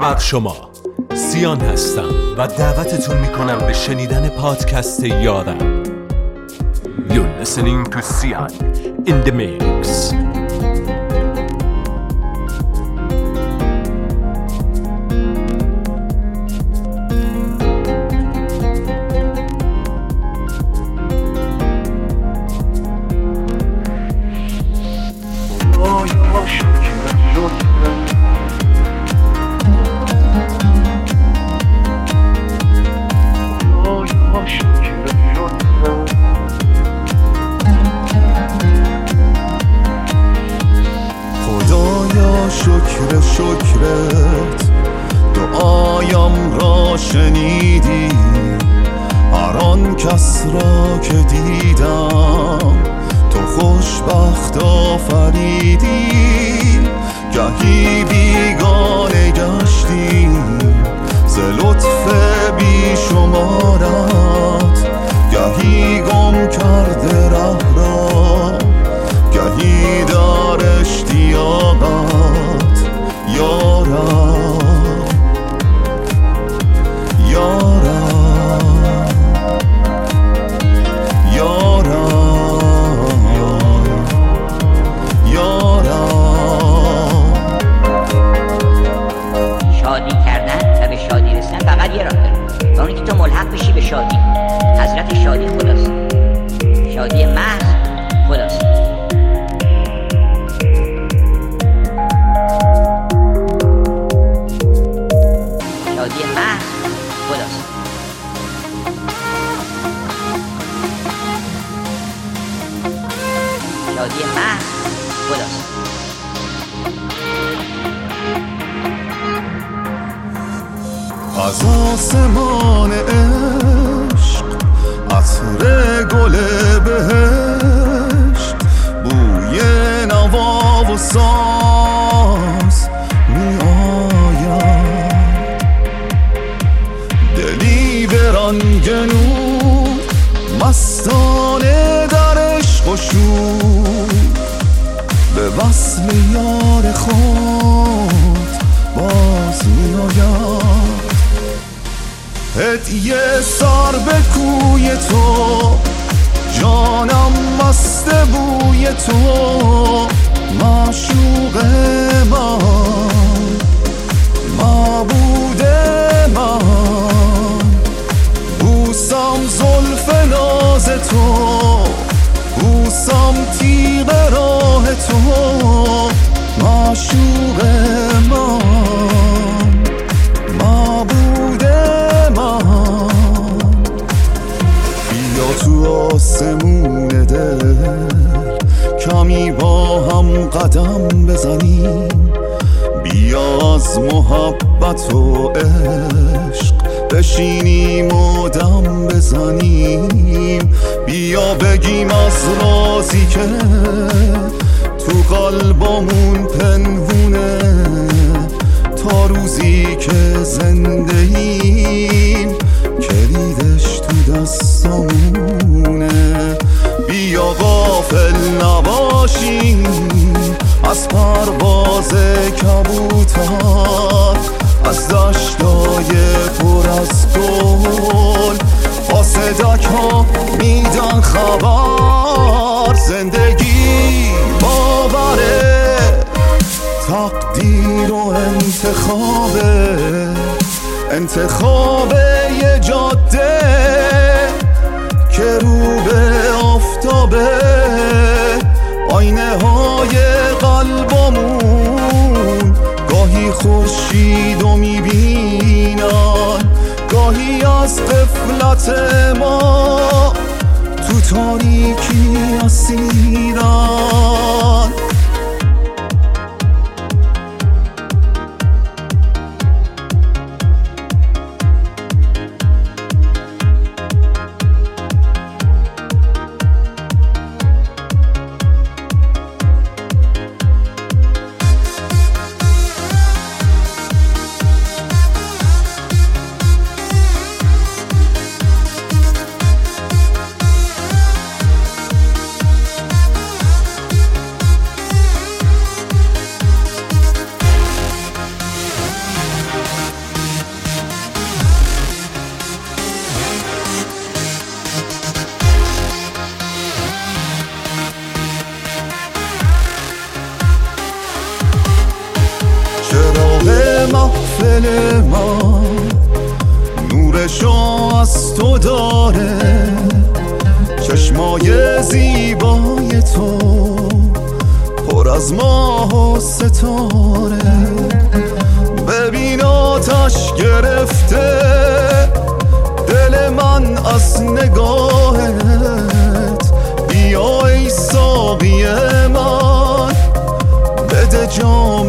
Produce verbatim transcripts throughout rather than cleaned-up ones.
بر شما. سیان هستم و دعوتتون میکنم به شنیدن پادکست یارم. You're listening to Sian in the mix. شکر شکرت دعایم را شنیدی، هر آن کس را که دیدم تو خوشبخت آفریدی. گهی بیگانه گشتیم ز لطف بی شمارت، گهی گم کرده ره را، گهی در اشتیاقت یارم یارم یارم یارم. شادی کردن و به شادی رسیدن فقط یه راه داره، و اونی که تو ملحق بشی به شادی. حضرت شادی خداست، شادی محض خداست. شادی محض خداست. شادی محض خداست. از آسمان عشق عطر گل بهشت، بوی نوا و ساز می آید. دلی به رنگ نور مستانه در عشق و شور، به وصل یار خود باز می آید. هدیه سر به کوی تو، جانم مست بوی تو، معشوق من، معبود من. بوسم زلف ناز تو، بوسم تیغ راه تو، معشوق من، معبود من. بیا تو آسمون دل کمی با هم قدم بزنیم، بیا از محبت و عشق بشینیم و دم بزنیم. بیا بگیم از رازی که تو قلبمون پنهونه، تا روزی که زنده ایم کلیدش تو دستمونه. بیا غافل نباشیم از پرواز کبوتر، از دشتای پر از گل فاسدک ها میدن خبر. زندگی باوره، تقدیر و انتخابه، انتخاب یه جاده که رو به آفتابه. آینه های قلبمون گاهی خورشیدو میبینن، گاهی از غفلت ما تو تاریکی اسیرن. محفل من نورشو از تو داره، چشمای زیبای تو پر از ماه و ستاره. ببین آتش گرفته دل من از نگاهت، بیا ای ساقی من بده جام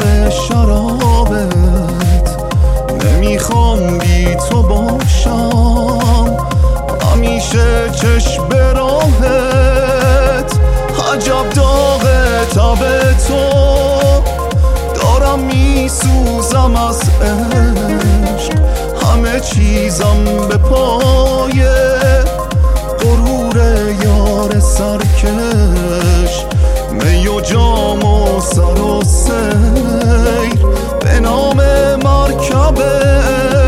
شرابت. نمیخوام بی تو باشم همیشه چشم به راهت. عجب داغ تب تو دارم میسوزم از عشق، همه چیزم به پای غرور یار سرکش. می و جام و سر و سیر به نام مرکبش.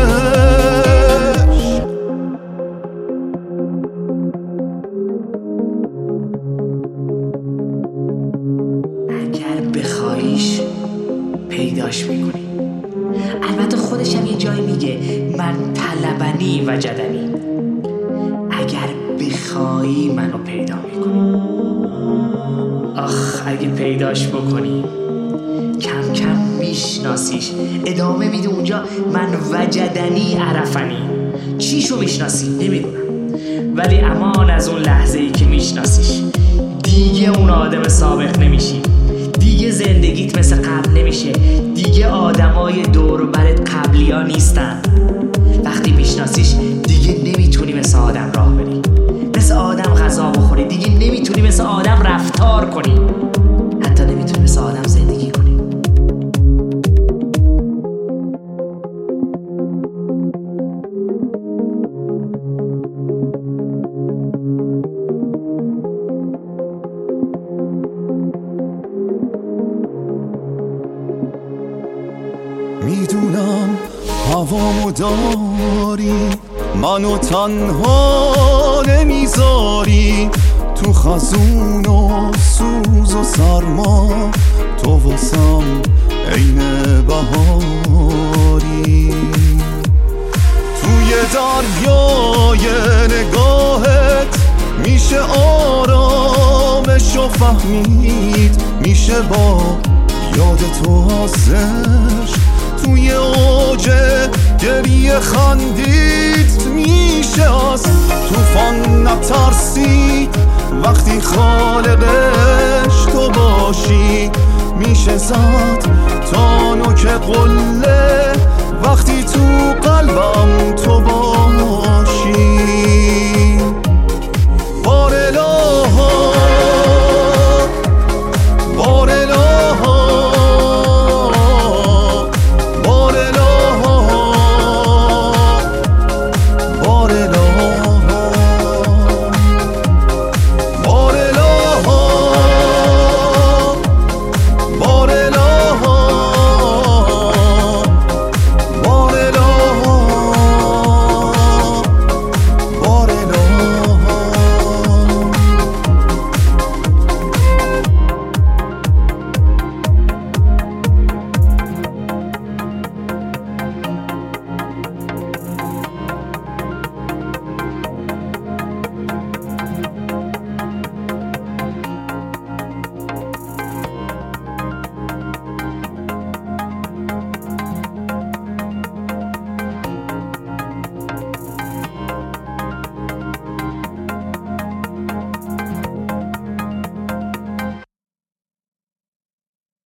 اگر بخوایش پیداش میکنی. البته خودش هم یه جایی میگه من طلبنی و جدنی. اگر بخوایی منو پیدا میکنی. آخ اگه پیداش بکنی کم کم میشناسیش. ادامه میده اونجا من وجدنی عرفنی. چیشو میشناسی نمیدونم، ولی امان از اون لحظه ای که میشناسیش دیگه اون آدم سابق نمیشی. دیگه زندگیت مثل قبل نمیشه. دیگه آدمای دور برت قبلی ها نیستن. وقتی میشناسیش دیگه نمیتونی مثل آدم راه بری، مثل آدم غذا بخوری. دیگه نمیتونی مثل آدم رفتار کنی، حتی نمیتونی مثل آدم زندگی کنی. میدونم هوامو داری، منو تنها نمیذاری. تو خزون و سوز و سرما تو واسم عین بهاری. توی دریای نگاهت میشه آرامشو فهمید، میشه با یاد تو آسش. توی اوج گریه خندید، میشه از توفان نترسی وقتی خالقش تو باشی. میشه زد تا نوک قله